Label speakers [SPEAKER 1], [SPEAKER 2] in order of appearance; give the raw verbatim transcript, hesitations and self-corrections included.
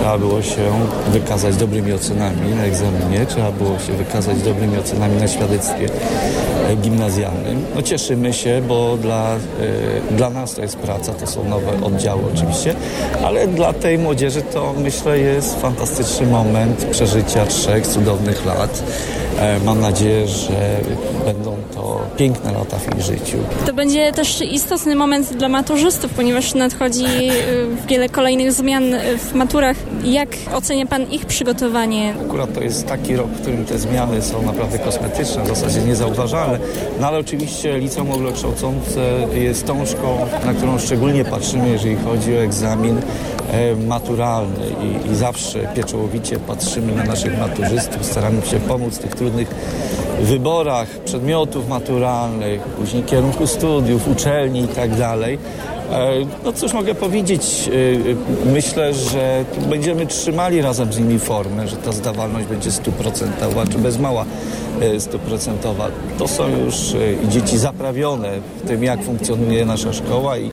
[SPEAKER 1] trzeba było się wykazać dobrymi ocenami na egzaminie, trzeba było się wykazać dobrymi ocenami na świadectwie gimnazjalnym. No cieszymy się, bo dla, y, dla nas to jest praca, to są nowe oddziały oczywiście, ale dla tej młodzieży to myślę jest fantastyczny moment przeżycia trzech cudownych lat. E, mam nadzieję, że będą to piękne lata w ich życiu.
[SPEAKER 2] To będzie też istotny moment dla maturzystów, ponieważ nadchodzi wiele kolejnych zmian w maturach. Jak ocenia Pan ich przygotowanie?
[SPEAKER 1] Akurat to jest taki rok, w którym te zmiany są naprawdę kosmetyczne, w zasadzie niezauważalne. No ale oczywiście liceum ogólnokształcące jest tą szkołą, na którą szczególnie patrzymy, jeżeli chodzi o egzamin e, maturalny I, i zawsze pieczołowicie patrzymy na naszych maturzystów, staramy się pomóc w tych trudnych wyborach przedmiotów maturalnych, później kierunku studiów, uczelni i tak dalej. No cóż mogę powiedzieć, myślę, że będziemy trzymali razem z nimi formę, że ta zdawalność będzie stuprocentowa, czy bez mała stuprocentowa. To są już dzieci zaprawione w tym, jak funkcjonuje nasza szkoła i